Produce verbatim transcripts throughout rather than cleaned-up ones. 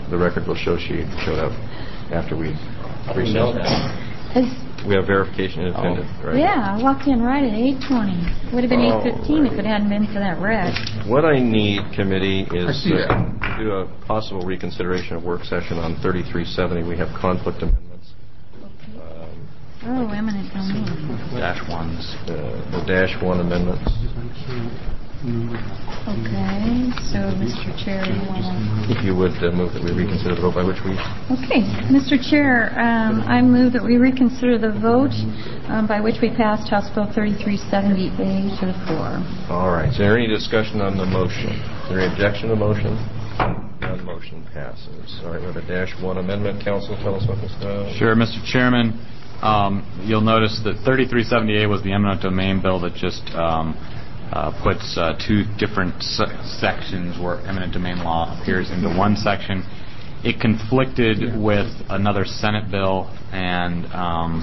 the record will show she showed up after we recessed. We have verification in attendance, oh. right? Yeah, I walked in right at eight twenty. Would have been oh, eight fifteen right. if it hadn't been for that wreck. What I need, committee, is to do a possible reconsideration of work session on thirty-three seventy. We have conflict amendments. Okay. Um, oh, eminent domain. Dash ones. Uh, the dash one amendments. Okay, so Mister Chair, you want to... If you would uh, move that we reconsider the vote by which we... Okay, Mister Chair, um, I move that we reconsider the vote um, by which we passed House Bill thirty-three seventy A to the floor. All right, is there any discussion on the motion? Is there any objection to the motion? None, motion passes. All right, we have a dash one amendment. Council, tell us what this does. Sure, Mister Chairman. Um, you'll notice that thirty-three seventy A was the eminent domain bill that just... Um, Uh, puts uh, two different se- sections where eminent domain law appears into one section. It conflicted with another Senate bill, and um,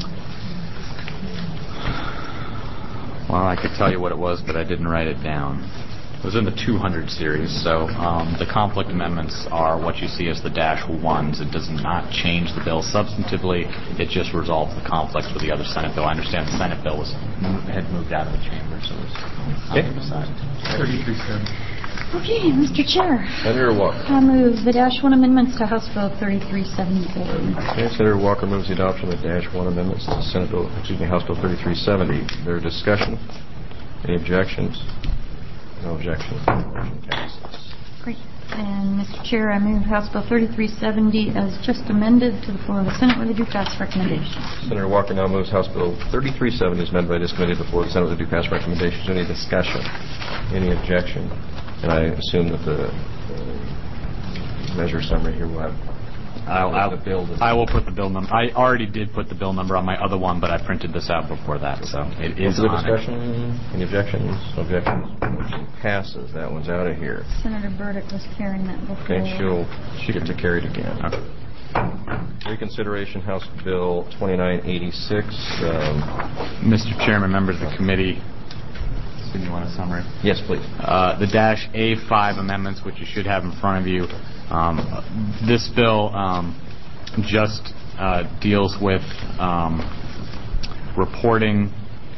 well, I could tell you what it was, but I didn't write it down. It was in the two hundred series, so um, the conflict amendments are what you see as the dash ones. It does not change the bill substantively. It just resolves the conflicts with the other Senate bill. I understand the Senate bill was had moved out of the chamber, so it was okay. decided. thirty-three seventy. Okay, Mister Chair. Senator Walker. I move the dash one amendments to House Bill thirty-three seventy A. Okay, Senator Walker moves the adoption of the dash one amendments to Senate Bill, excuse me, House Bill thirty-three seventy. Is there discussion? Any objections? No objection. Motion passes. Great. And Mister Chair, I move House Bill thirty-three seventy as just amended to the floor of the Senate with a due pass recommendation. Senator Walker now moves House Bill thirty-three seventy as amended by this committee to the floor of the Senate with a due pass recommendation. Is there any discussion? Any objection? And I assume that the uh, measure summary here will have I'll, I'll, the bill. I will put the bill number. I already did put the bill number on my other one, but I printed this out before that, so it is on discussion. It. Any objections? No objections. Motion passes. That one's out of here. Senator Burdick was carrying that before. Okay, she'll she get to carry it again. Okay. Reconsideration House Bill twenty-nine eighty-six. Um, Mister Chairman, members of the committee. Do you want a summary? Yes, please. Uh, the dash A five amendments, which you should have in front of you. Um, this bill um, just uh, deals with um, reporting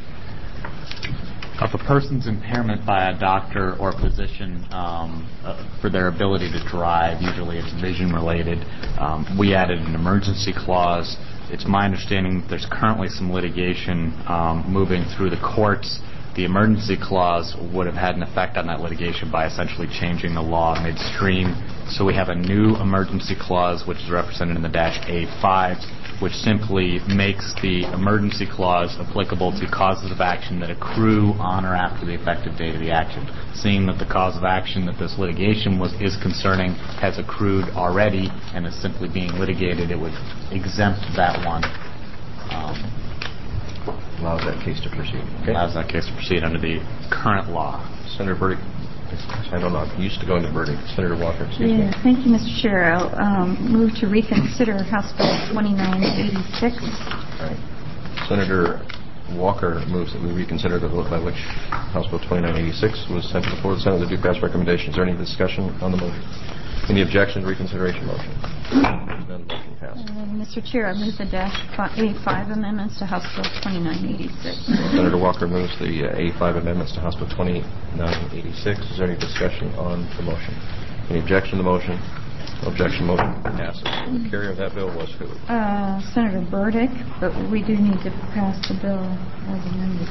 of a person's impairment by a doctor or physician um, uh, for their ability to drive. Usually it's vision related. Um, we added an emergency clause. It's my understanding that there's currently some litigation um, moving through the courts. The emergency clause would have had an effect on that litigation by essentially changing the law midstream. So we have a new emergency clause, which is represented in the dash A five, which simply makes the emergency clause applicable to causes of action that accrue on or after the effective date of the action. Seeing that the cause of action that this litigation was is concerning has accrued already and is simply being litigated, it would exempt that one. Um, allows that case to proceed. Okay. Allows that case to proceed under the current law. Senator Burdick. I don't know. I'm used to going to Burdick. Senator Walker. Excuse yeah, me. Thank you, Mister Chair. I'll um, move to reconsider House Bill twenty-nine eighty-six. All right. Senator Walker moves that we reconsider the vote by which House Bill twenty-nine eighty-six was sent to the floor of the Senate with a due pass recommendation. Is there any discussion on the motion? Any objection to reconsideration motion? None. Motion passes. Uh, Mister Chair, I move the dash A five amendments to House Bill twenty-nine eighty-six. Senator Walker moves the uh, A five amendments to House Bill twenty-nine eighty-six. Is there any discussion on the motion? Any objection to the motion? No objection. Motion passes. The carrier of that bill was who? Uh, Senator Burdick, but we do need to pass the bill as amended.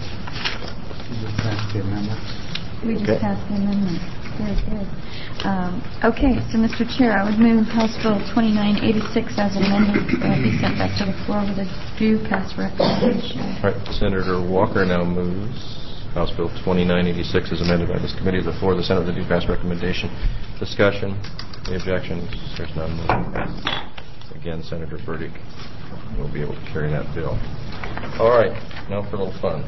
You just passed the amendment? We just okay. passed the amendment. Very good. Um, okay, so Mister Chair, I would move House Bill twenty-nine eighty-six as amended uh, be sent back to the floor with a due pass recommendation. All right, Senator Walker now moves House Bill twenty-nine eighty-six as amended by this committee to the floor of the Senate with a due pass recommendation. Discussion? Any objections? There's none. Again, Senator Burdick will be able to carry that bill. All right, now for a little fun.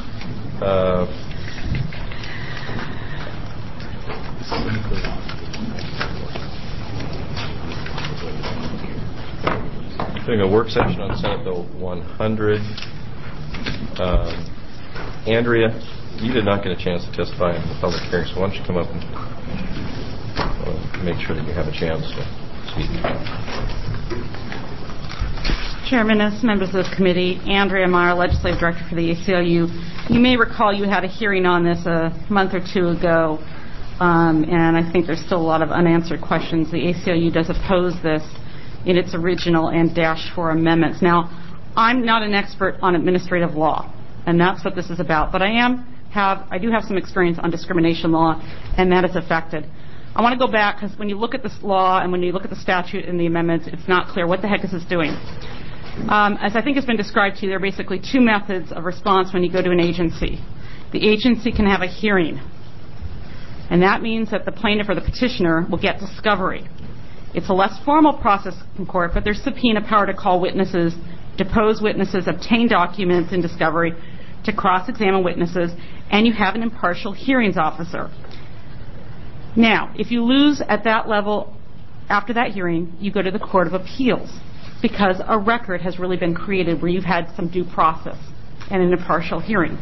Uh, Doing a work session on Senate Bill one hundred. Um, Andrea, you did not get a chance to testify in the public hearing, so why don't you come up and uh, make sure that you have a chance to speak. Chairman, as members of the committee, Andrea Meyer, Legislative Director for the A C L U. You may recall you had a hearing on this a month or two ago, um, and I think there's still a lot of unanswered questions. The A C L U does oppose this in its original and dash four amendments. Now, I'm not an expert on administrative law, and that's what this is about, but I am have I do have some experience on discrimination law, and that is affected. I want to go back because when you look at this law and when you look at the statute and the amendments, it's not clear what the heck is this doing. Um, as I think has been described to you, there are basically two methods of response when you go to an agency. The agency can have a hearing, and that means that the plaintiff or the petitioner will get discovery. It's a less formal process in court, but there's subpoena power to call witnesses, depose witnesses, obtain documents in discovery, to cross-examine witnesses, and you have an impartial hearings officer. Now, if you lose at that level after that hearing, you go to the Court of Appeals, because a record has really been created where you've had some due process and an impartial hearing.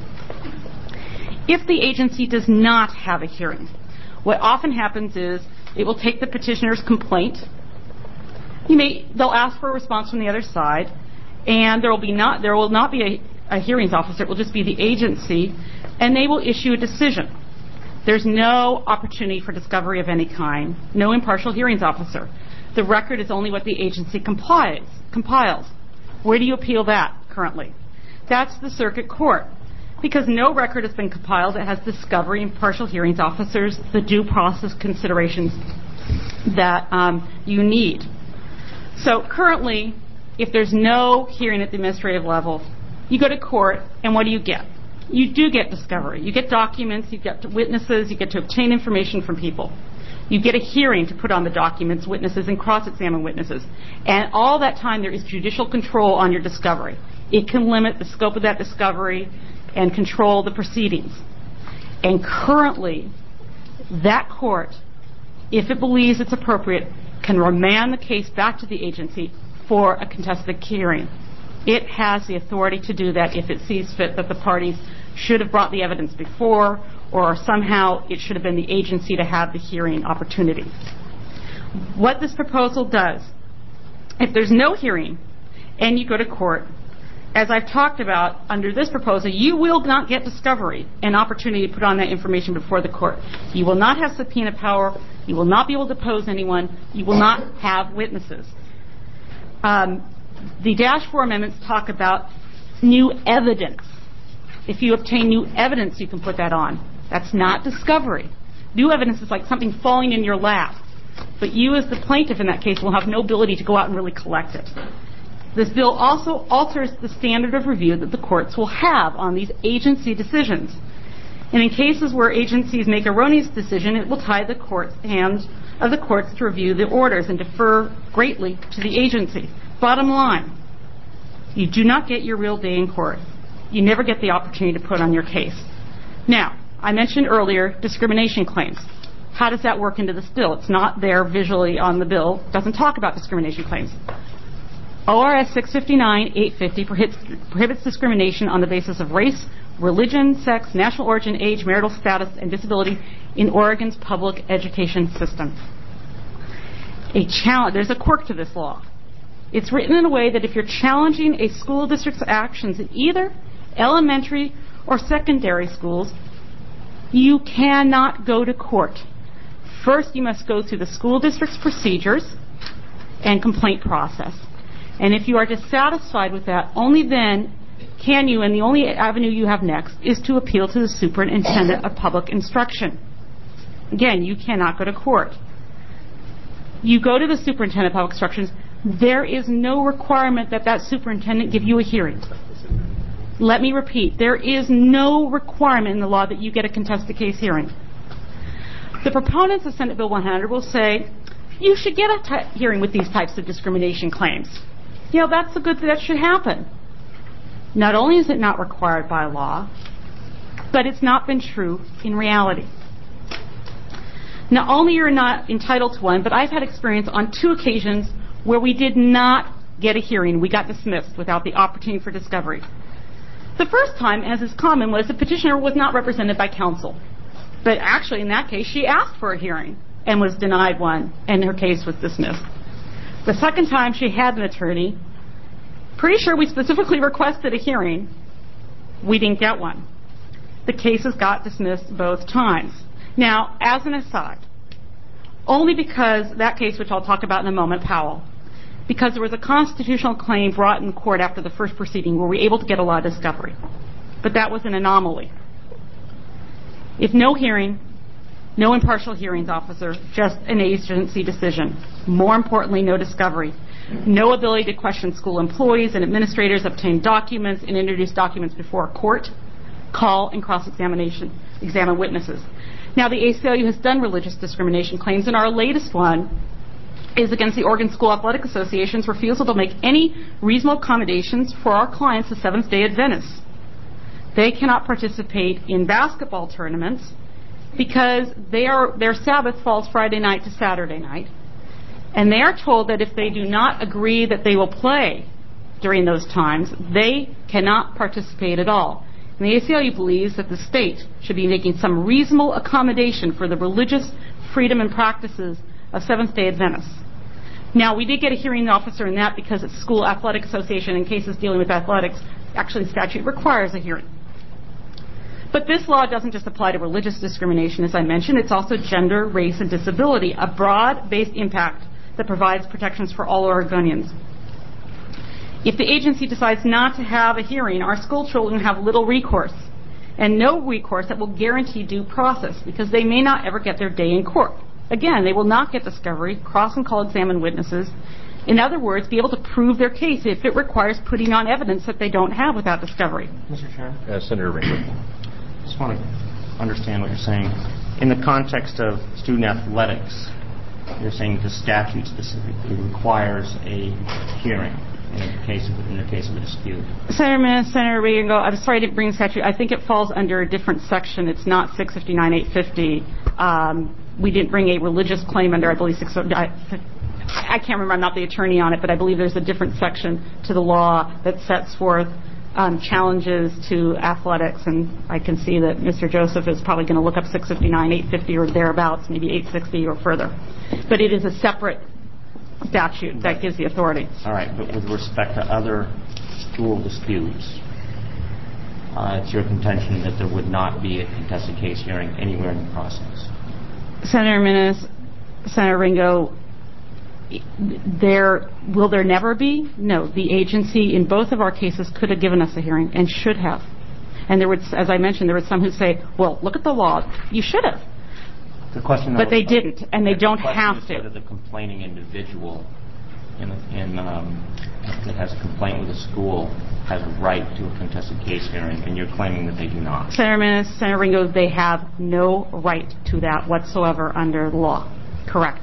If the agency does not have a hearing, what often happens is it will take the petitioner's complaint. You may, they'll ask for a response from the other side, and there will be not there will not be a, a hearings officer. It will just be the agency, and they will issue a decision. There's no opportunity for discovery of any kind, no impartial hearings officer. The record is only what the agency complies, compiles. Where do you appeal that currently? That's the circuit court. Because no record has been compiled that has discovery, impartial hearings officers, the due process considerations that um, you need. So currently, if there's no hearing at the administrative level, you go to court, and what do you get? You do get discovery. You get documents, you get witnesses, you get to obtain information from people. You get a hearing to put on the documents, witnesses, and cross-examine witnesses. And all that time there is judicial control on your discovery. It can limit the scope of that discovery and control the proceedings. And currently, that court, if it believes it's appropriate, can remand the case back to the agency for a contested hearing. It has the authority to do that if it sees fit that the parties should have brought the evidence before, or somehow it should have been the agency to have the hearing opportunity. What this proposal does, if there's no hearing and you go to court, as I've talked about, under this proposal, you will not get discovery and opportunity to put on that information before the court. You will not have subpoena power. You will not be able to depose anyone. You will not have witnesses. Um, the Dash four amendments talk about new evidence. If you obtain new evidence, you can put that on. That's not discovery. New evidence is like something falling in your lap. But you as the plaintiff in that case will have no ability to go out and really collect it. This bill also alters the standard of review that the courts will have on these agency decisions. And in cases where agencies make erroneous decision, it will tie the court's hands of the courts to review the orders and defer greatly to the agency. Bottom line, you do not get your real day in court. You never get the opportunity to put on your case. Now, I mentioned earlier discrimination claims. How does that work into this bill? It's not there visually on the bill. It doesn't talk about discrimination claims. O R S six fifty-nine eight fifty prohibits, prohibits discrimination on the basis of race, religion, sex, national origin, age, marital status, and disability in Oregon's public education system. A challenge, there's a quirk to this law. It's written in a way that if you're challenging a school district's actions in either elementary or secondary schools, you cannot go to court. First, you must go through the school district's procedures and complaint process. And if you are dissatisfied with that, only then can you, and the only avenue you have next, is to appeal to the superintendent of public instruction. Again, you cannot go to court. You go to the superintendent of public instruction. There is no requirement that that superintendent give you a hearing. Let me repeat, there is no requirement in the law that you get a contested case hearing. The proponents of Senate Bill one hundred will say, you should get a t- hearing with these types of discrimination claims. You know, that's a good that should happen. Not only is it not required by law, but it's not been true in reality. Not only you're not entitled to one, but I've had experience on two occasions where we did not get a hearing. We got dismissed without the opportunity for discovery. The first time, as is common, was the petitioner was not represented by counsel. But actually, in that case, she asked for a hearing. and was denied one, and her case was dismissed. The second time she had an attorney, pretty sure we specifically requested a hearing. We didn't get one. The cases got dismissed both times. Now, as an aside, only because that case, which I'll talk about in a moment, Powell, because there was a constitutional claim brought in court after the first proceeding where we were able to get a law discovery. But that was an anomaly. If no hearing, no impartial hearings officer, just an agency decision. More importantly, no discovery. No ability to question school employees and administrators, obtain documents, and introduce documents before a court, call and cross-examination, examine witnesses. Now, the A C L U has done religious discrimination claims, and our latest one is against the Oregon School Athletic Association's refusal to make any reasonable accommodations for our clients, the Seventh-day Adventists. They cannot participate in basketball tournaments because they are, their Sabbath falls Friday night to Saturday night, and they are told that if they do not agree that they will play during those times, they cannot participate at all. And the A C L U believes that the state should be making some reasonable accommodation for the religious freedom and practices of Seventh-day Adventists. Now, we did get a hearing officer in that because it's School Athletic Association in cases dealing with athletics. Actually, the statute requires a hearing. But this law doesn't just apply to religious discrimination, as I mentioned. It's also gender, race, and disability, a broad-based impact that provides protections for all Oregonians. If the agency decides not to have a hearing, our school children have little recourse, and no recourse that will guarantee due process, because they may not ever get their day in court. Again, they will not get discovery, cross and call examine witnesses. In other words, be able to prove their case if it requires putting on evidence that they don't have without discovery. Mister Chairman? Uh, Senator Ringo. I just want to understand what you're saying. In the context of student athletics, you're saying the statute specifically requires a hearing in the case of, in the case of a dispute. Senator Minnis, Senator Regan, I'm sorry I didn't bring the statute. I think it falls under a different section. It's not six fifty-nine eight fifty. Um, we didn't bring a religious claim under, I believe, six. I, I can't remember. I'm not the attorney on it, but I believe there's a different section to the law that sets forth um, challenges to athletics, and I can see that Mister Joseph is probably going to look up six fifty-nine eight fifty or thereabouts, maybe eight sixty or further. But it is a separate statute that gives the authority. All right, but with respect to other school disputes, uh, it's your contention that there would not be a contested case hearing anywhere in the process. Senator Minnis, Senator Ringo, there will there never be? No, the agency in both of our cases could have given us a hearing and should have. And there would, as I mentioned, there were some who say, "Well, look at the law. You should have." The question, but they didn't, and they don't have is to. Whether the complaining individual in, in um, that has a complaint with a school has a right to a contested case hearing, and you're claiming that they do not. Senator Minnis, Senator Ringo, they have no right to that whatsoever under the law. Correct.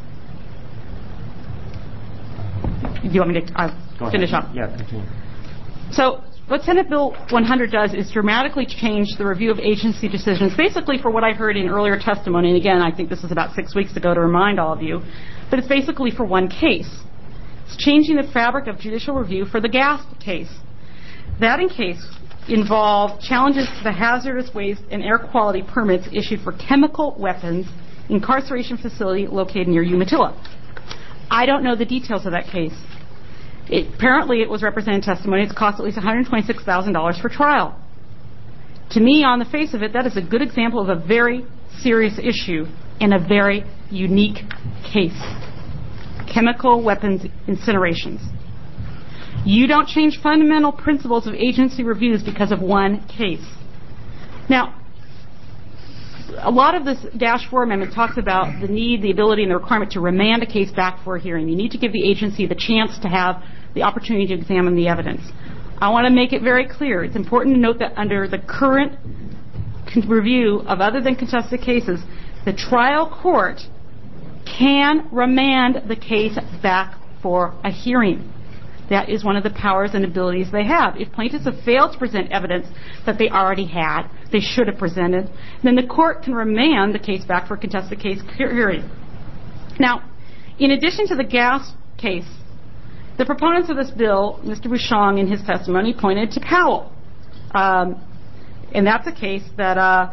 Do you want me to uh, finish up? Yeah, continue. So what Senate Bill one hundred does is dramatically change the review of agency decisions, basically for what I heard in earlier testimony, and again, I think this was about six weeks ago to remind all of you, but it's basically for one case. It's changing the fabric of judicial review for the gas case. That in case involved challenges to the hazardous waste and air quality permits issued for chemical weapons incarceration facility located near Umatilla. I don't know the details of that case. It, apparently it was represented testimony. It's cost at least one hundred twenty-six thousand dollars for trial. To me, on the face of it, that is a good example of a very serious issue in a very unique case. Chemical weapons incinerations. You don't change fundamental principles of agency reviews because of one case. Now, a lot of this Dash four Amendment talks about the need, the ability, and the requirement to remand a case back for a hearing. You need to give the agency the chance to have the opportunity to examine the evidence. I want to make it very clear. It's important to note that under the current review of other than contested cases, the trial court can remand the case back for a hearing. That is one of the powers and abilities they have. If plaintiffs have failed to present evidence that they already had, they should have presented, then the court can remand the case back for a contested case hearing. Now, in addition to the gas case, the proponents of this bill, Mister Bouchon in his testimony, pointed to Powell. Um, and that's a case that uh,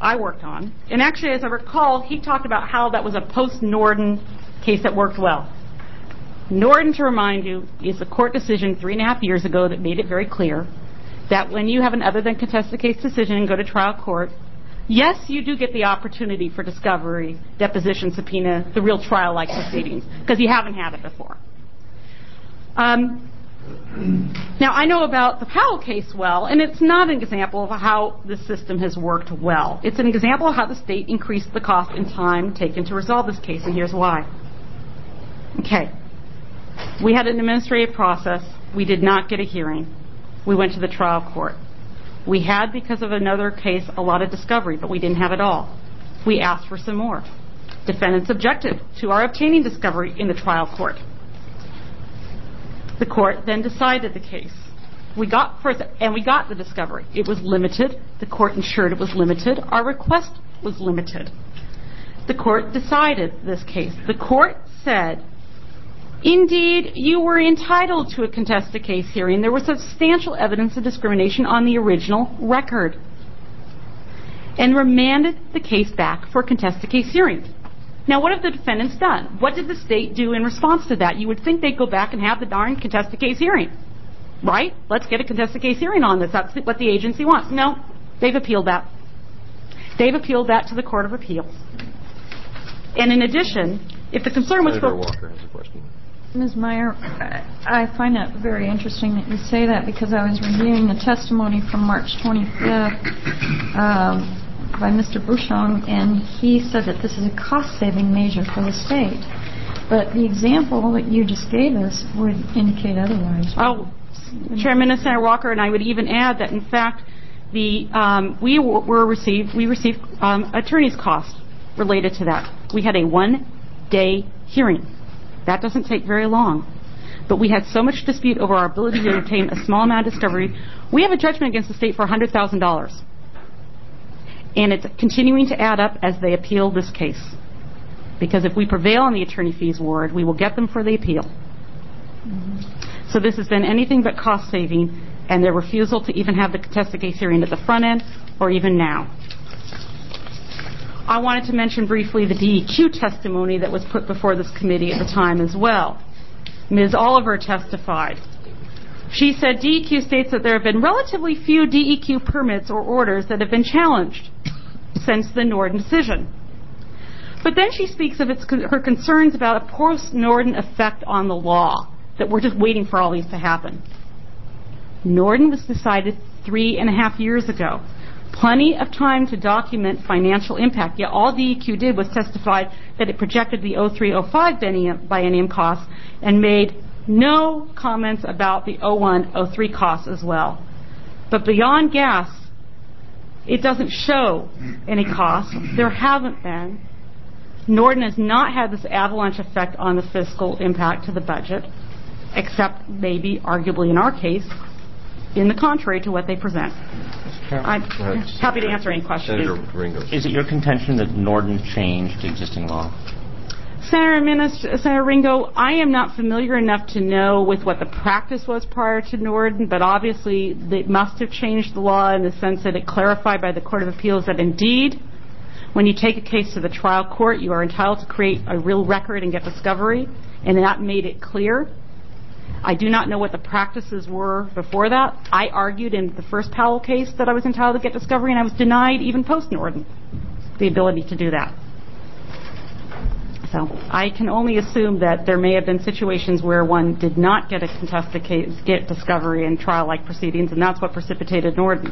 I worked on. And actually, as I recall, he talked about how that was a post-Norden case that worked well. Norden, to remind you, is a court decision three and a half years ago that made it very clear that when you have an other than contested case decision and go to trial court, yes, you do get the opportunity for discovery, deposition, subpoena, the real trial-like proceedings, because you haven't had it before. Um, now, I know about the Powell case well, and it's not an example of how the system has worked well. It's an example of how the state increased the cost and time taken to resolve this case, and here's why. Okay. We had an administrative process. We did not get a hearing. We went to the trial court. We had, because of another case, a lot of discovery, but we didn't have it all. We asked for some more. Defendants objected to our obtaining discovery in the trial court. The court then decided the case. We got first, and we got the discovery. It was limited. The court ensured it was limited. Our request was limited. The court decided this case. The court said, indeed, you were entitled to a contested case hearing. There was substantial evidence of discrimination on the original record, and remanded the case back for a contested case hearing. Now, what have the defendants done? What did the state do in response to that? You would think they'd go back and have the darn contested case hearing, right? Let's get a contested case hearing on this. That's what the agency wants. No, they've appealed that. They've appealed that to the Court of Appeals. And in addition, if the concern was... Senator Walker has a question. Miz Meyer, I find it very interesting that you say that, because I was reviewing the testimony from March twenty-fifth um, by Mister Bouchon, and he said that this is a cost-saving measure for the state. But the example that you just gave us would indicate otherwise. Oh, Chairman and Senator Walker, and I would even add that, in fact, the um, we were received we received um, attorney's costs related to that. We had a one-day hearing. That doesn't take very long. But we had so much dispute over our ability to obtain a small amount of discovery. We have a judgment against the state for one hundred thousand dollars. And it's continuing to add up as they appeal this case. Because if we prevail on the attorney fees award, we will get them for the appeal. Mm-hmm. So this has been anything but cost saving, and their refusal to even have the contested case hearing at the front end, or even now. I wanted to mention briefly the D E Q testimony that was put before this committee at the time as well. Miz Oliver testified. She said D E Q states that there have been relatively few D E Q permits or orders that have been challenged since the Norden decision. But then she speaks of its, her concerns about a post-Norden effect on the law, that we're just waiting for all these to happen. Norden was decided three and a half years ago. Plenty of time to document financial impact. Yet all D E Q did was testify that it projected the oh three oh five biennium costs and made no comments about the oh one oh three costs as well. But beyond gas, it doesn't show any costs. There haven't been. Norden has not had this avalanche effect on the fiscal impact to the budget, except maybe, arguably in our case, in the contrary to what they present. I'm happy to answer any questions. Senator Ringo. Is it your contention that Norden changed existing law? Senator, Minister, Senator Ringo, I am not familiar enough to know with what the practice was prior to Norden, but obviously it must have changed the law in the sense that it clarified by the Court of Appeals that indeed, when you take a case to the trial court, you are entitled to create a real record and get discovery, and that made it clear. I do not know what the practices were before that. I argued in the first Powell case that I was entitled to get discovery, and I was denied even post-Norden the ability to do that. So I can only assume that there may have been situations where one did not get a contested case, get discovery in trial-like proceedings, and that's what precipitated Norden.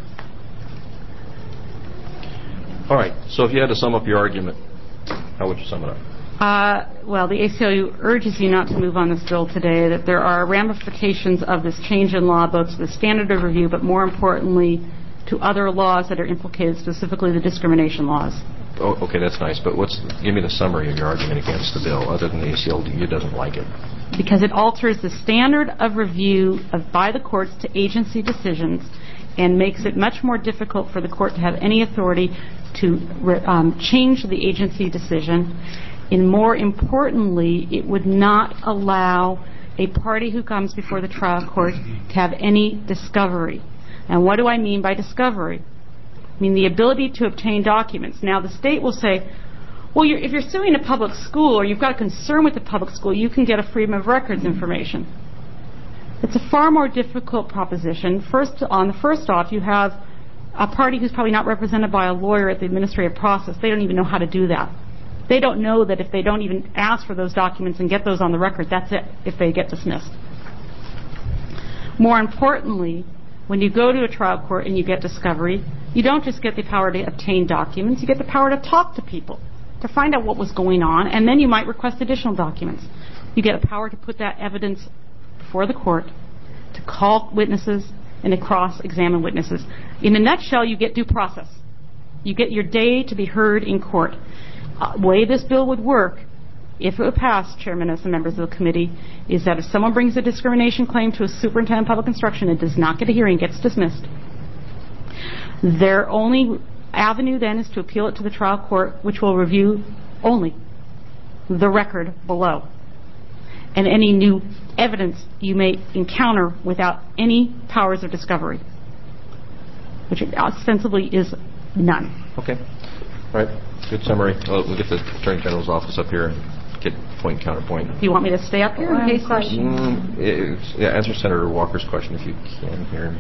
All right. So if you had to sum up your argument, how would you sum it up? Uh, well, the A C L U urges you not to move on this bill today, that there are ramifications of this change in law, both to the standard of review, but more importantly, to other laws that are implicated, specifically the discrimination laws. Oh, okay, that's nice, but what's give me the summary of your argument against the bill, other than the A C L U doesn't like it. Because it alters the standard of review of, by the courts to agency decisions, and makes it much more difficult for the court to have any authority to um, change the agency decision. And more importantly, it would not allow a party who comes before the trial court to have any discovery. And what do I mean by discovery? I mean, the ability to obtain documents. Now, the state will say, well, you're, if you're suing a public school or you've got a concern with the public school, you can get a Freedom of Records information. It's a far more difficult proposition. First, on the first off, you have a party who's probably not represented by a lawyer at the administrative process. They don't even know how to do that. They don't know that if they don't even ask for those documents and get those on the record, that's it, if they get dismissed. More importantly, when you go to a trial court and you get discovery, you don't just get the power to obtain documents, you get the power to talk to people, to find out what was going on, and then you might request additional documents. You get a power to put that evidence before the court, to call witnesses, and to cross-examine witnesses. In a nutshell, you get due process. You get your day to be heard in court. Uh, the way this bill would work, if it would pass, Chairman, as the members of the committee, is that if someone brings a discrimination claim to a superintendent of public instruction and does not get a hearing, gets dismissed, their only avenue then is to appeal it to the trial court, which will review only the record below and any new evidence you may encounter without any powers of discovery, which ostensibly is none. Okay. All right. Good summary. Well, we'll get the Attorney General's office up here and get point counterpoint. Do you want me to stay up here in case I... Mm, it's- yeah, answer Senator Walker's question if you can here.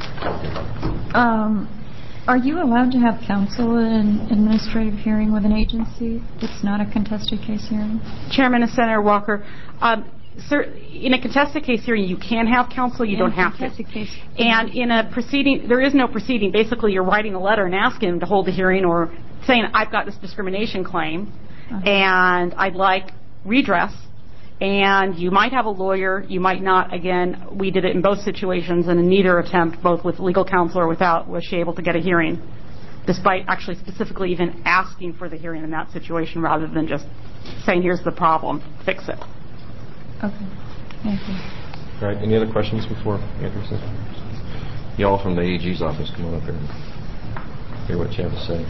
Um, are you allowed to have counsel in an administrative hearing with an agency? It's not a contested case hearing? Chairman and Senator Walker, um, sir, in a contested case hearing, you can have counsel, you In don't a have to. contested case. And in a proceeding, there is no proceeding. Basically, you're writing a letter and asking them to hold the hearing or saying, I've got this discrimination claim, Uh-huh. and I'd like redress. And you might have a lawyer, you might not. Again, we did it in both situations, and in neither attempt, both with legal counsel or without, was she able to get a hearing, despite actually specifically even asking for the hearing in that situation rather than just saying, here's the problem, fix it. Okay. Thank you. All right. Any other questions before Andrew says? Y'all from the A G's office, come on up here and hear what you have to say.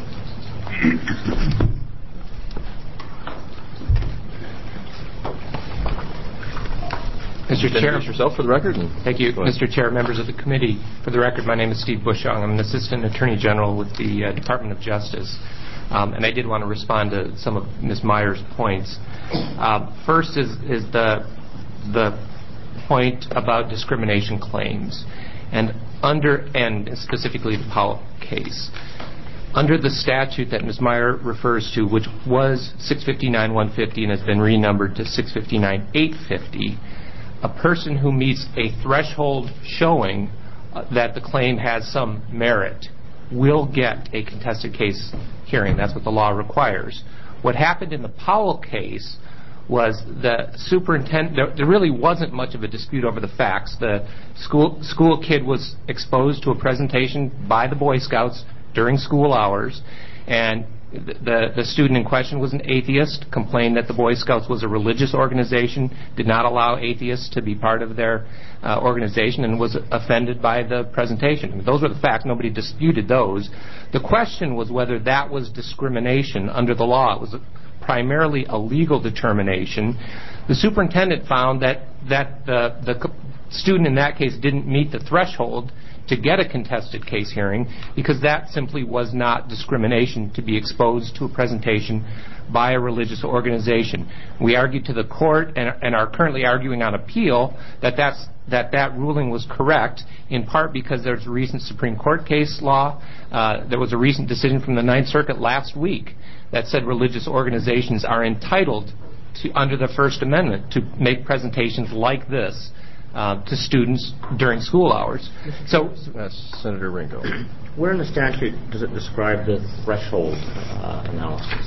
Mister Chair, Introduce yourself for the record. And thank you, go ahead. Mister Chair, members of the committee. For the record, my name is Steve Bushong. I'm an Assistant Attorney General with the uh, Department of Justice, um, and I did want to respond to some of Miz Meyer's points. Uh, first is, is the the point about discrimination claims, and under and specifically the Powell case. Under the statute that Miz Meyer refers to, which was six fifty-nine one fifty and has been renumbered to six fifty-nine eight fifty, a person who meets a threshold showing uh, that the claim has some merit will get a contested case hearing. That's what the law requires. What happened in the Powell case was the superintendent, there, there really wasn't much of a dispute over the facts. The school, school kid was exposed to a presentation by the Boy Scouts during school hours, and the, the student in question was an atheist, complained that the Boy Scouts was a religious organization, did not allow atheists to be part of their uh, organization, and was offended by the presentation. I mean, those were the facts. Nobody disputed those. The question was whether that was discrimination under the law. It was primarily a legal determination. The superintendent found that, that the, the student in that case didn't meet the threshold to get a contested case hearing because that simply was not discrimination to be exposed to a presentation by a religious organization. We argued to the court and, and are currently arguing on appeal that that's, that that ruling was correct, in part because there's a recent Supreme Court case law. Uh, there was a recent decision from the Ninth Circuit last week that said religious organizations are entitled to, under the First Amendment, to make presentations like this Uh, to students during school hours. So, uh, Senator Ringo. Where in the statute does it describe the threshold uh, analysis?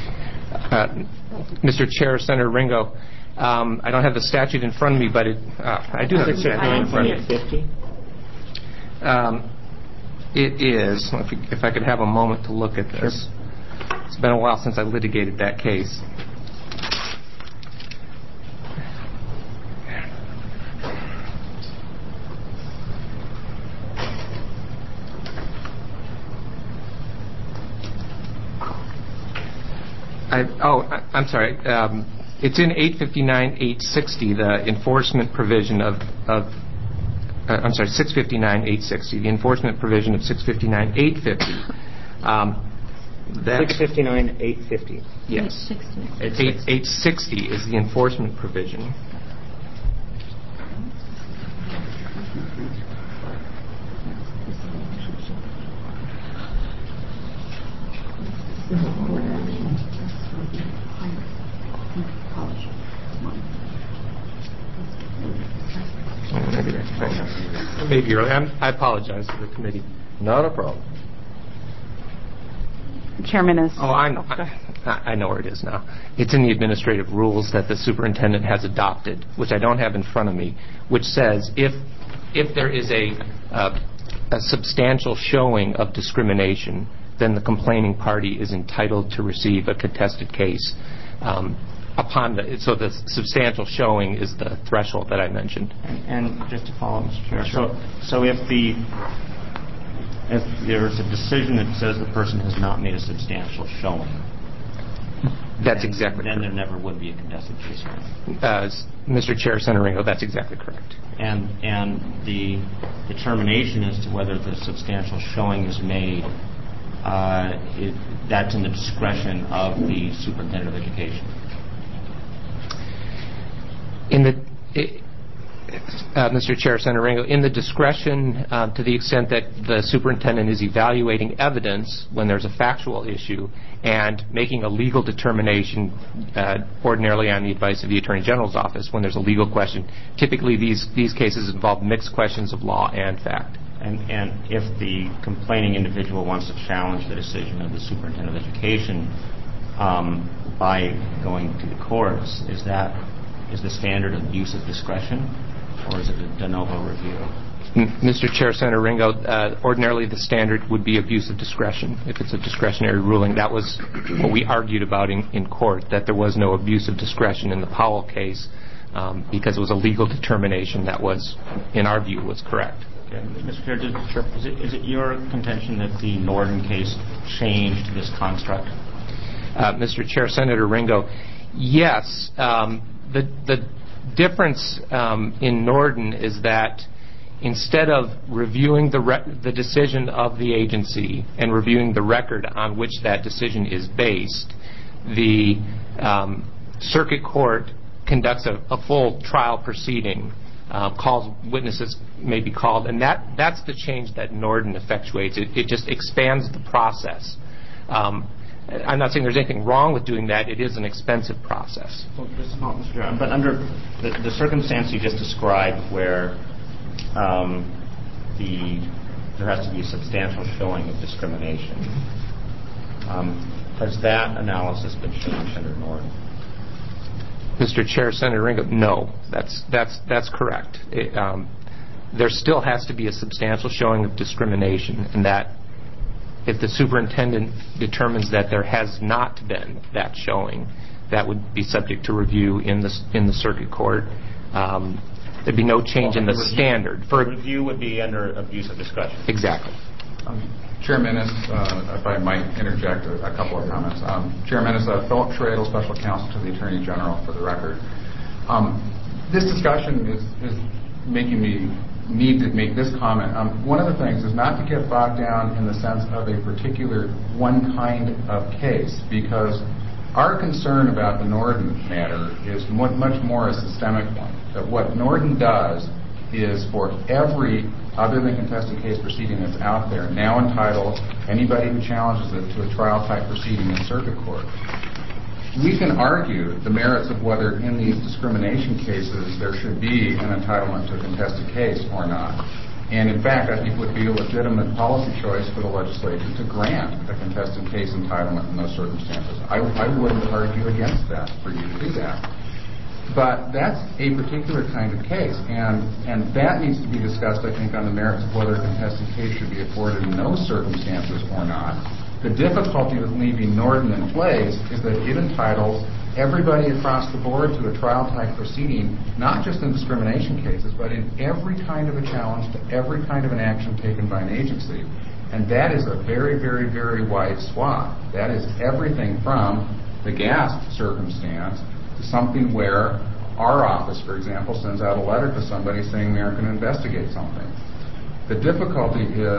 uh, Mister Chair, Senator Ringo, um, I don't have the statute in front of me, but it, uh, I do have the statute in front of me. fifty? Um, it is. If, we, if I could have a moment to look at this. It's been a while since I litigated that case. I, oh, I, I'm sorry. Um, it's in eight fifty-nine eight sixty, the enforcement provision of, of uh, I'm sorry, six fifty-nine eight sixty, the enforcement provision of six fifty-nine eight fifty. Um, that's- six fifty-nine, eight fifty. Yes. eight sixty. Eight- eight sixty is the enforcement provision. Maybe, maybe you're, I'm, I apologize to the committee. Not a problem. Chairman is... Oh, I know, I, I know where it is now. It's in the administrative rules that the superintendent has adopted, which I don't have in front of me, which says if if there is a, uh, a substantial showing of discrimination, then the complaining party is entitled to receive a contested case. Um, upon the, so the substantial showing is the threshold that I mentioned. And, and just to follow, Mister Chair, so, so if the if there's a decision that says the person has not made a substantial showing, That's then, exactly then correct. there never would be a contested case. Uh, Mister Chair, Senator Ringo, that's exactly correct. And and the determination as to whether the substantial showing is made, uh, it, that's in the discretion of the superintendent of education. In the, uh, Mister Chair, Senator Ringo, in the discretion, uh, to the extent that the superintendent is evaluating evidence when there's a factual issue and making a legal determination, uh, ordinarily on the advice of the Attorney General's office, when there's a legal question. Typically, these these cases involve mixed questions of law and fact. And, and if the complaining individual wants to challenge the decision of the superintendent of education um, by going to the courts, is that is the standard abuse of discretion, or is it a de novo review? Mister Chair, Senator Ringo, uh, ordinarily the standard would be abuse of discretion if it's a discretionary ruling. That was what we argued about in, in court, that there was no abuse of discretion in the Powell case um, because it was a legal determination that was, in our view, was correct. Okay. Mister Chair, did, sure. is, it, is it your contention that the Norden case changed this construct? Uh, Mister Chair, Senator Ringo, yes. Um, the, the difference um, in Norden is that instead of reviewing the, re- the decision of the agency and reviewing the record on which that decision is based, the um, circuit court conducts a, a full trial proceeding, uh, calls witnesses may be called, and that, that's the change that Norden effectuates. It, it just expands the process. Um, I'm not saying there's anything wrong with doing that. It is an expensive process. Well, this is not, Mister Chair, but under the, the circumstance you just described where um, the there has to be a substantial showing of discrimination, um, has that analysis been changed under Norden? Mister Chair, Senator Ringo, no, that's that's that's correct. It, um, there still has to be a substantial showing of discrimination, and that if the superintendent determines that there has not been that showing, that would be subject to review in the in the circuit court. Um, there'd be no change well, in the, the standard. Review, For the review would be under abuse of discretion. Exactly. Um, Chair Minnis, uh, if I might interject a, a couple of comments. Um, Chair Minnis, uh, Philip Schradel, Special Counsel to the Attorney General, for the record. Um, this discussion is, is making me need to make this comment. Um, one of the things is not to get bogged down in the sense of a particular one kind of case, because our concern about the Norden matter is much more a systemic one. That what Norden does is for every other than contested case proceeding that's out there now entitles anybody who challenges it to a trial type proceeding in circuit court. We can argue the merits of whether in these discrimination cases there should be an entitlement to a contested case or not. And in fact, I think it would be a legitimate policy choice for the legislature to grant a contested case entitlement in those circumstances. I, I wouldn't argue against that, for you to do that. But that's a particular kind of case, and, and that needs to be discussed, I think, on the merits of whether a contested case should be afforded in those circumstances or not. The difficulty with leaving Norden in place is that it entitles everybody across the board to a trial-type proceeding, not just in discrimination cases, but in every kind of a challenge to every kind of an action taken by an agency. And that is a very, very, very wide swath. That is everything from the GASP circumstance to something where our office, for example, sends out a letter to somebody saying they're going to investigate something. The difficulty is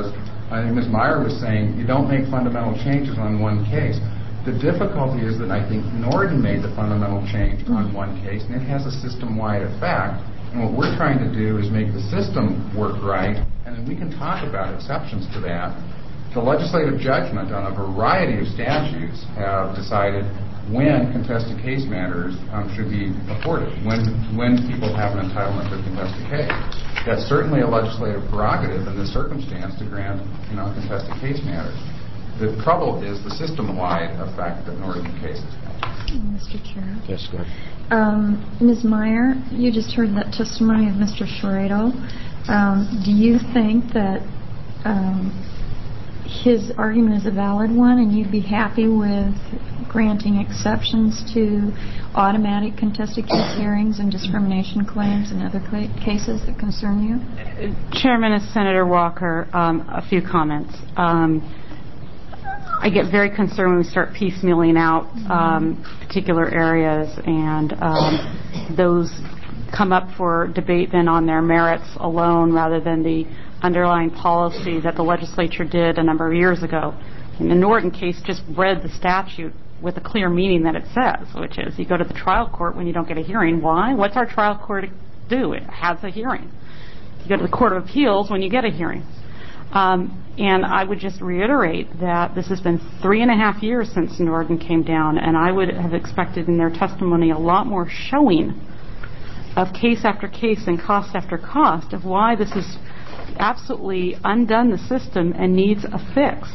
I think Miz Meyer was saying you don't make fundamental changes on one case. The difficulty is that I think Norden made the fundamental change on one case, and it has a system-wide effect. And what we're trying to do is make the system work right, and then we can talk about exceptions to that. The legislative judgment on a variety of statutes have decided when contested case matters um, should be afforded, when when people have an entitlement to a contested case. That's certainly a legislative prerogative in this circumstance to grant, you know, contested case matters. The trouble is the system-wide effect that Norden cases have. Mister Chair. Yes, go ahead. Um, Miz Meyer, you just heard that testimony of Mister Schredo. Um, do you think that um, his argument is a valid one, and you'd be happy with granting exceptions to automatic contested case hearings and discrimination claims and other cl- cases that concern you? Chairman, as Senator Walker, um, a few comments. Um, I get very concerned when we start piecemealing out um, particular areas, and um, those come up for debate then on their merits alone rather than the underlying policy that the legislature did a number of years ago. And the Norden case just read the statute with a clear meaning that it says, which is you go to the trial court when you don't get a hearing. Why? What's our trial court do? It has a hearing. You go to the Court of Appeals when you get a hearing. Um, and I would just reiterate that this has been three and a half years since Norden came down, and I would have expected in their testimony a lot more showing of case after case and cost after cost of why this has absolutely undone the system and needs a fix.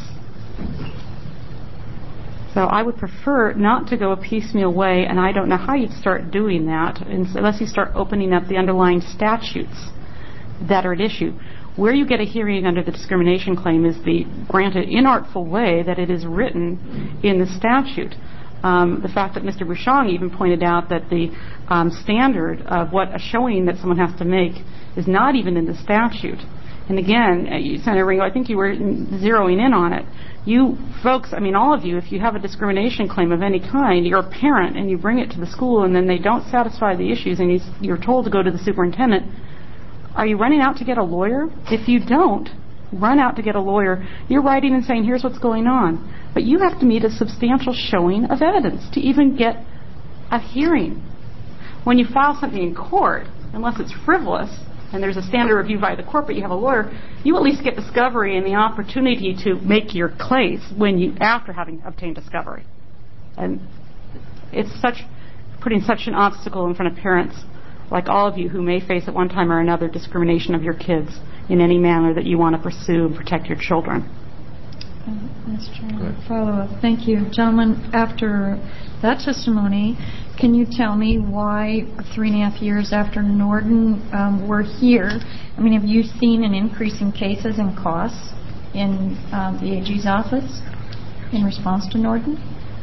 So I would prefer not to go a piecemeal way, and I don't know how you'd start doing that unless you start opening up the underlying statutes that are at issue. Where you get a hearing under the discrimination claim is the granted inartful way that it is written in the statute. Um, the fact that Mister Bouchong even pointed out that the um, standard of what a showing that someone has to make is not even in the statute. And again, uh, Senator Ringo, I think you were zeroing in on it. You folks, I mean all of you, if you have a discrimination claim of any kind, you're a parent and you bring it to the school and then they don't satisfy the issues and you, you're told to go to the superintendent. Are you running out to get a lawyer? If you don't run out to get a lawyer, you're writing and saying, here's what's going on. But you have to meet a substantial showing of evidence to even get a hearing. When you file something in court, unless it's frivolous, and there's a standard review by the court, but you have a lawyer, you at least get discovery and the opportunity to make your case when you, after having obtained discovery. And it's such, putting such an obstacle in front of parents like all of you who may face at one time or another discrimination of your kids in any manner that you want to pursue and protect your children. Mister Chairman, follow-up. Thank you. Gentlemen, after that testimony, can you tell me why three and a half years after Norden um, we're here, I mean, have you seen an increase in cases and costs in um, the A G's office in response to Norden?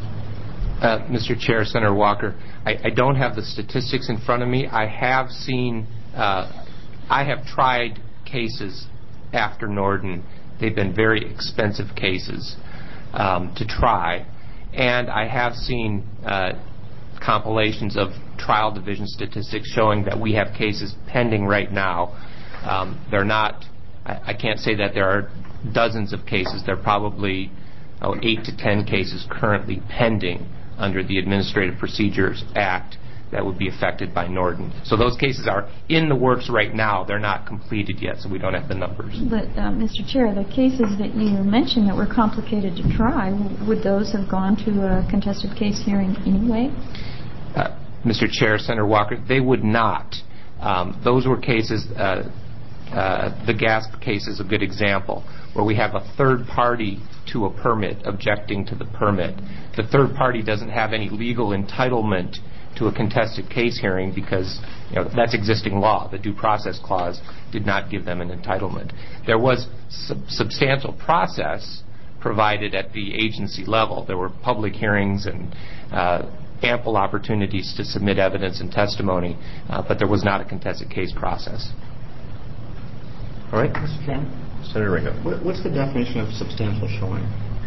Uh, Mister Chair, Senator Walker, I, I don't have the statistics in front of me. I have seen, uh, I have tried cases after Norden. They've been very expensive cases um, to try. And I have seen uh, compilations of trial division statistics showing that we have cases pending right now. Um, they're not, I, I can't say that there are dozens of cases. There are probably oh, eight to ten cases currently pending under the Administrative Procedures Act that would be affected by Norden. So those cases are in the works right now. They're not completed yet, so we don't have the numbers. But, uh, Mister Chair, the cases that you mentioned that were complicated to try, would those have gone to a contested case hearing anyway? Uh, Mister Chair, Senator Walker, they would not. Um, those were cases, uh, uh, the GASP case is a good example, where we have a third party to a permit objecting to the permit. The third party doesn't have any legal entitlement to a contested case hearing because, you know, that's existing law. The Due Process Clause did not give them an entitlement. There was sub- substantial process provided at the agency level. There were public hearings and uh, ample opportunities to submit evidence and testimony, uh, but there was not a contested case process. All right. Mister Chairman? Senator Ringo. What, what's the definition of substantial showing?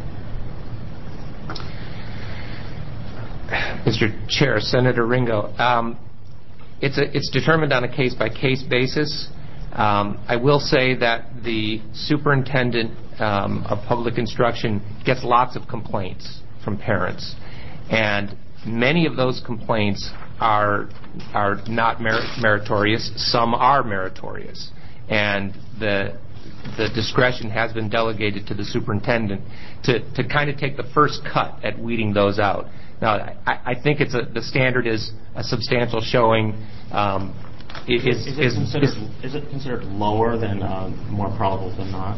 Mister Chair, Senator Ringo, um, it's, a, it's determined on a case-by-case basis. Um, I will say that the superintendent um, of public instruction gets lots of complaints from parents, and many of those complaints are are not merit- meritorious. Some are meritorious, and the the discretion has been delegated to the superintendent to, to kind of take the first cut at weeding those out. Now, I, I think it's a, the standard is a substantial showing. Um, is, Is, is, it is, considered, is, is it considered lower than uh, more probable than not?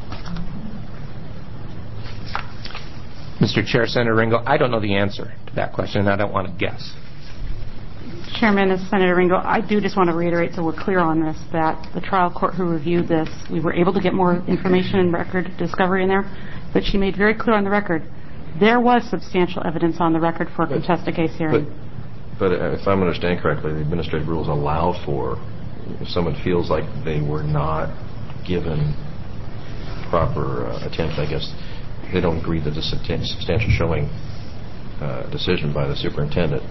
Mister Chair, Senator Ringo, I don't know the answer to that question, and I don't want to guess. Chairman, as Senator Ringo, I do just want to reiterate so we're clear on this, that the trial court who reviewed this, we were able to get more information and record discovery in there, but she made very clear on the record, there was substantial evidence on the record for a But- contested case hearing. But, but if I'm understanding correctly, the administrative rules allow for, if someone feels like they were not given proper uh, attention, I guess, they don't agree that the substan- substantial showing uh, decision by the superintendent,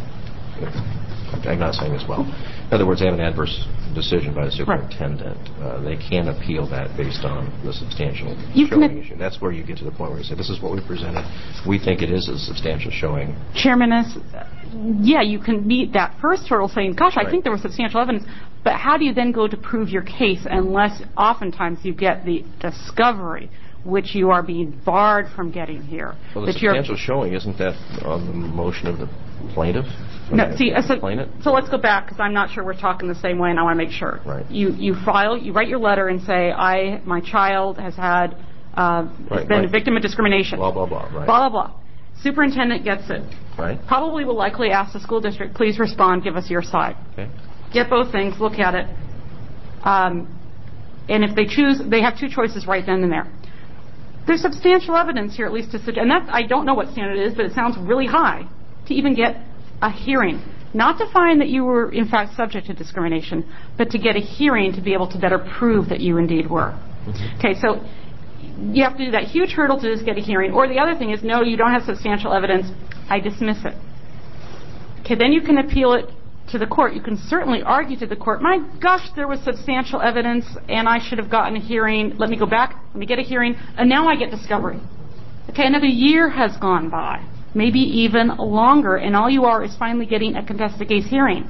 I'm not saying this well. In other words, they have an adverse decision by the superintendent. Uh, they can appeal that based on the substantial You can showing ap- issue. That's where you get to the point where you say, this is what we presented. We think it is a substantial showing. Chairman, as, yeah, you can meet that first hurdle saying, gosh, I Right. think there was substantial evidence, but how do you then go to prove your case unless oftentimes you get the discovery, which you are being barred from getting here? Well, the that you're- substantial showing, isn't that on the motion of the plaintiff? No, see, uh, so, Plaintiff? so let's go back because I'm not sure we're talking the same way, and I want to make sure. Right. You you file, you write your letter and say, I my child has had uh, Right, been right. a victim of discrimination. Blah, blah, blah, right. Blah blah blah. Superintendent gets it. Right? Probably will likely ask the school district, please respond, give us your side. Okay. Get both things, look at it, um, and if they choose, they have two choices right then and there. There's substantial evidence here, at least to suggest, and that I don't know what standard it is, but it sounds really high to even get a hearing, not to find that you were in fact subject to discrimination, but to get a hearing to be able to better prove that you indeed were. Mm-hmm. Okay, so you have to do that huge hurdle to just get a hearing, or the other thing is, no, you don't have substantial evidence, I dismiss it. Okay, then you can appeal it to the court. You can certainly argue to the court, my gosh, there was substantial evidence and I should have gotten a hearing. Let me go back, let me get a hearing, and now I get discovery. Okay, another year has gone by, maybe even longer, and all you are is finally getting a contested case hearing.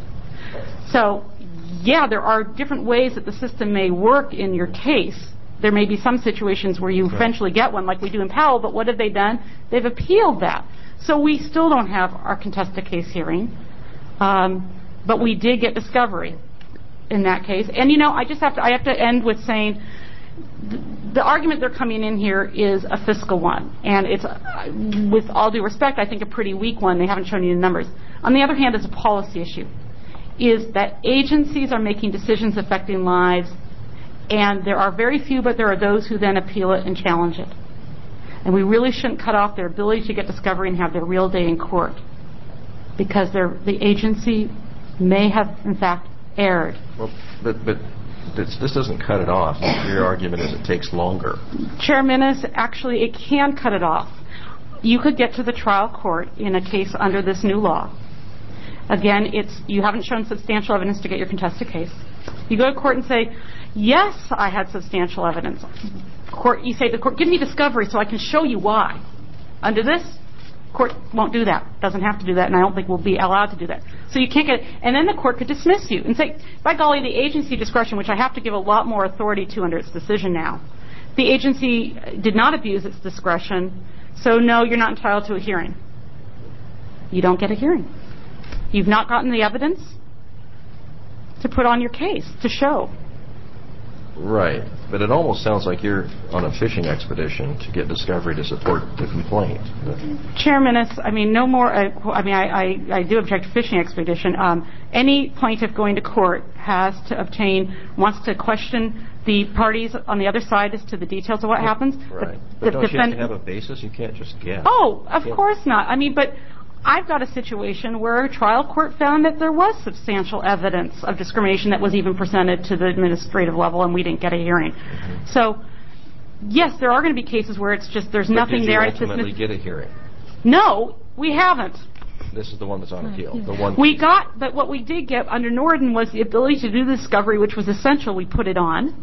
So, yeah, there are different ways that the system may work in your case. There may be some situations where you Right. eventually get one, like we do in Powell, but what have they done? They've appealed that. So we still don't have our contested case hearing, um, but we did get discovery in that case. And, you know, I just have to, I have to end with saying th- the argument they're coming in here is a fiscal one. And it's, uh, with all due respect, I think a pretty weak one. They haven't shown you the numbers. On the other hand, it's a policy issue, is that agencies are making decisions affecting lives, and there are very few, but there are those who then appeal it and challenge it. And we really shouldn't cut off their ability to get discovery and have their real day in court, because the agency may have, in fact, erred. Well, but, but this, this doesn't cut it off. Your argument is it takes longer. Chair Minnis, actually, it can cut it off. You could get to the trial court in a case under this new law. Again, it's you haven't shown substantial evidence to get your contested case. You go to court and say, yes, I had substantial evidence. Court, you say to the court, give me discovery so I can show you why. Under this, court won't do that. Doesn't have to do that, and I don't think we'll be allowed to do that. So you can't get it. And then the court could dismiss you and say, by golly, the agency discretion, which I have to give a lot more authority to under its decision now, the agency did not abuse its discretion, so no, you're not entitled to a hearing. You don't get a hearing. You've not gotten the evidence to put on your case, to show. Right. But it almost sounds like you're on a fishing expedition to get discovery to support the complaint. Chair Minnis, I mean, no more, uh, I mean, I, I, I do object to fishing expedition. Um, any plaintiff going to court has to obtain, wants to question the parties on the other side as to the details of what happens. Right. The, But don't the you have defend- to have a basis? You can't just guess. Oh, of Yeah. course not. I mean, but I've got a situation where a trial court found that there was substantial evidence of discrimination that was even presented to the administrative level, and we didn't get a hearing. Mm-hmm. So, yes, there are going to be cases where it's just there's But nothing did you there. It's ultimately just get a hearing? no, we haven't. This is the one that's on appeal. The one. We got, but what we did get under Norden was the ability to do the discovery, which was essential. We put it on.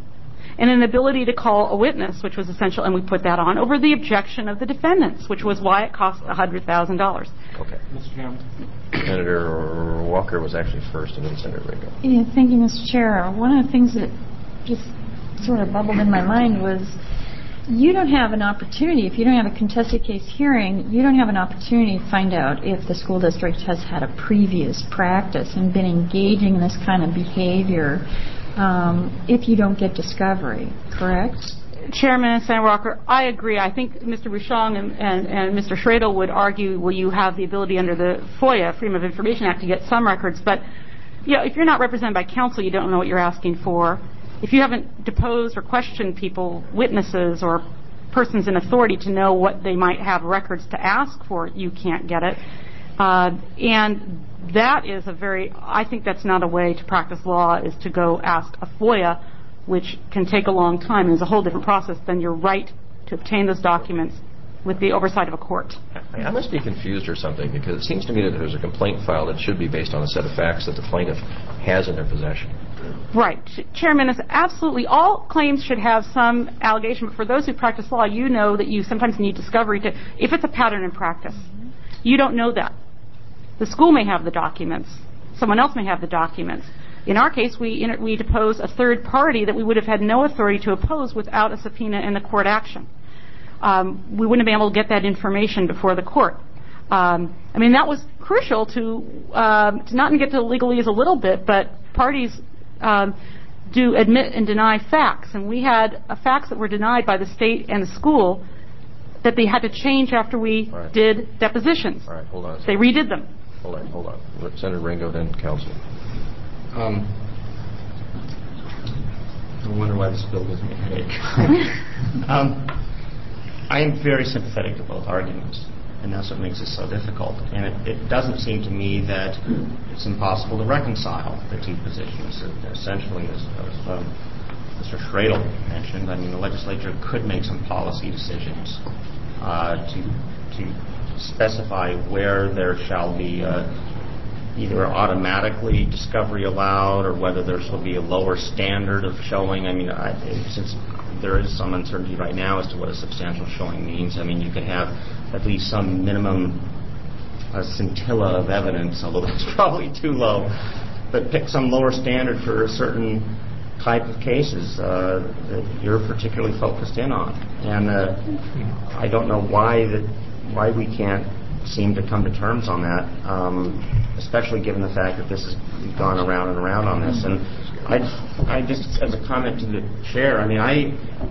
and an ability to call a witness, which was essential, and we put that on, over the objection of the defendants, which was why it cost one hundred thousand dollars. Okay. Mister Chairman? Senator Walker was actually first, and then Senator Ringo. Yeah, thank you, Mister Chair. One of the things that just sort of bubbled in my mind was you don't have an opportunity, if you don't have a contested case hearing, you don't have an opportunity to find out if the school district has had a previous practice and been engaging in this kind of behavior um, if you don't get discovery, correct? Chairman and Senator Walker, I agree. I think Mister Bouchon and, and, and Mister Schradel would argue, well, you have the ability under the FOIA, Freedom of Information Act, to get some records, but you know, if you're not represented by counsel, you don't know what you're asking for. If you haven't deposed or questioned people, witnesses or persons in authority to know what they might have records to ask for, you can't get it. Uh, and that is a very, I think that's not a way to practice law, is to go ask a FOIA, which can take a long time and is a whole different process than your right to obtain those documents with the oversight of a court. I must be confused or something, because it seems to me that there's a complaint file that should be based on a set of facts that the plaintiff has in their possession. Right. Chairman, it's absolutely all claims should have some allegation, but for those who practice law, you know that you sometimes need discovery to, if it's a pattern in practice. You don't know that. The school may have the documents. Someone else may have the documents. In our case, we, we depose a third party that we would have had no authority to oppose without a subpoena and a court action. Um, we wouldn't have been able to get that information before the court. Um, I mean, that was crucial to, um, to not get to legalese a little bit, but parties um, do admit and deny facts. And we had uh, facts that were denied by the state and the school that they had to change after we right. did depositions. All right, hold on. They redid them. Hold on, hold on. Senator Ringo, then counsel. Um, I wonder why this bill gives me a headache. um, I am very sympathetic to both arguments, and that's what makes it so difficult. And it, it doesn't seem to me that it's impossible to reconcile the two positions. Essentially, as, as um, Mister Schradel mentioned, I mean, the legislature could make some policy decisions uh, to to specify where there shall be uh, either automatically discovery allowed, or whether there shall be a lower standard of showing. I mean, I, since there is some uncertainty right now as to what a substantial showing means, I mean, you could have at least some minimum uh, scintilla of evidence, although that's probably too low, but pick some lower standard for a certain type of cases uh, that you're particularly focused in on. And uh, I don't know why that why we can't seem to come to terms on that, um, especially given the fact that this has gone around and around on this. And I, I just, as a comment to the chair, I mean, I,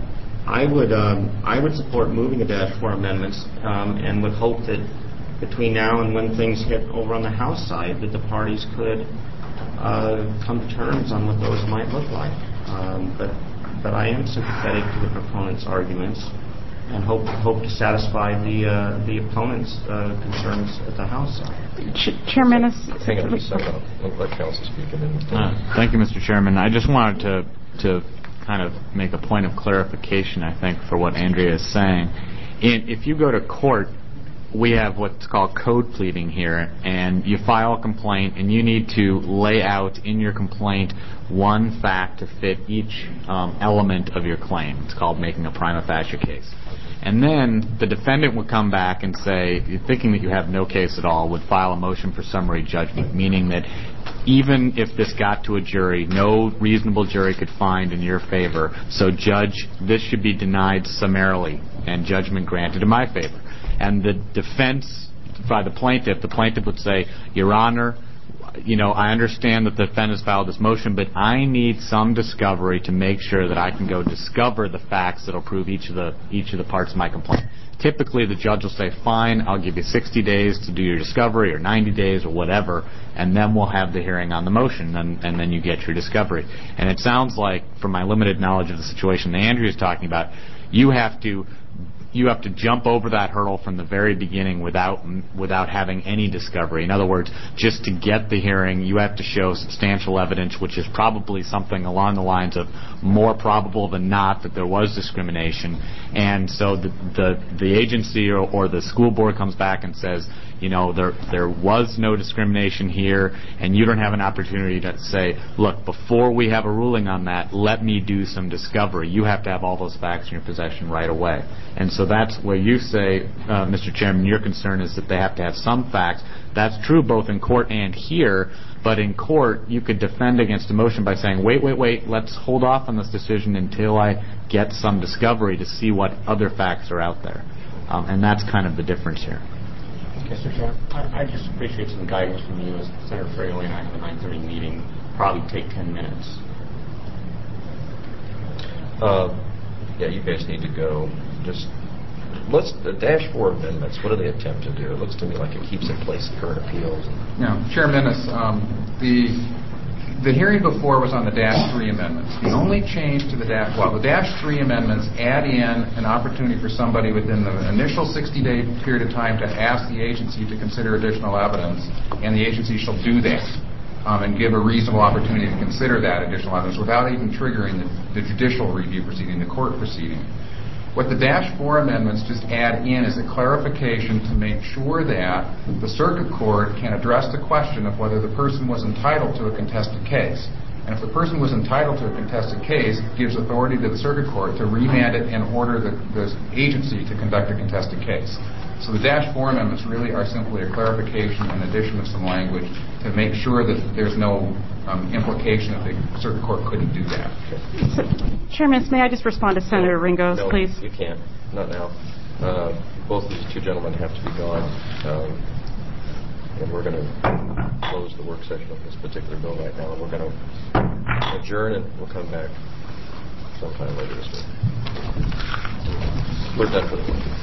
I would, um, I would support moving the dash four amendments, um, and would hope that between now and when things hit over on the House side, that the parties could uh, come to terms on what those might look like. Um, but, but I am sympathetic to the proponents' arguments, and hope hope to satisfy the uh, the opponents' uh, concerns at the House side. Ch- Chairman, hang on just a second. I'll let counsel speak. And then uh, thank you, Mister Chairman. I just wanted to to kind of make a point of clarification, I think, for what Andrea is saying. In, if you go to court, we have what's called code pleading here, and you file a complaint, and you need to lay out in your complaint one fact to fit each um, element of your claim. It's called making a prima facie case. And then the defendant would come back and say, thinking that you have no case at all, would file a motion for summary judgment, meaning that even if this got to a jury, no reasonable jury could find in your favor. So, judge, this should be denied summarily and judgment granted in my favor. And the defense by the plaintiff, the plaintiff would say, Your Honor, you know, I understand that the defendant has filed this motion, but I need some discovery to make sure that I can go discover the facts that will prove each of the each of the parts of my complaint. Typically, the judge will say, fine, I'll give you sixty days to do your discovery, or ninety days, or whatever, and then we'll have the hearing on the motion, and, and then you get your discovery. And it sounds like, from my limited knowledge of the situation that Andrea is talking about, you have to you have to jump over that hurdle from the very beginning without without having any discovery. In other words, just to get the hearing, you have to show substantial evidence, which is probably something along the lines of more probable than not that there was discrimination. And so the the, the agency or, or the school board comes back and says, you know, there there was no discrimination here, and you don't have an opportunity to say, look, before we have a ruling on that, let me do some discovery. You have to have all those facts in your possession right away. And so that's where you say, uh, Mister Chairman, your concern is that they have to have some facts. That's true both in court and here, but in court you could defend against a motion by saying, wait, wait, wait, let's hold off on this decision until I get some discovery to see what other facts are out there. Um, and that's kind of the difference here. Mister Chairman, I, I just appreciate some guidance from you as Senator Fraley and I have a nine thirty meeting. Probably take ten minutes. Uh, yeah, you guys need to go. Just let's the dash four amendments. What do they attempt to do? It looks to me like it keeps in place the current appeals. Yeah, Chair Minnis, um, the the hearing before was on the dash three amendments. The only change to the dash well, the dash three amendments add in an opportunity for somebody within the initial sixty day period of time to ask the agency to consider additional evidence, and the agency shall do that. Um, and give a reasonable opportunity to consider that additional evidence without even triggering the, the judicial review proceeding, the court proceeding. What the dash four amendments just add in is a clarification to make sure that the circuit court can address the question of whether the person was entitled to a contested case. And if the person was entitled to a contested case, it gives authority to the circuit court to remand it and order the, the agency to conduct a contested case. So the dash four amendments really are simply a clarification and addition of some language to make sure that there's no um, implication that the circuit court couldn't do that. So, Chairman, may I just respond to Senator Ringos, no, please? You can't. Not now. Uh, both of these two gentlemen have to be gone. Um, and we're going to close the work session of this particular bill right now. And we're going to adjourn and we'll come back sometime later this week. We're done for the week.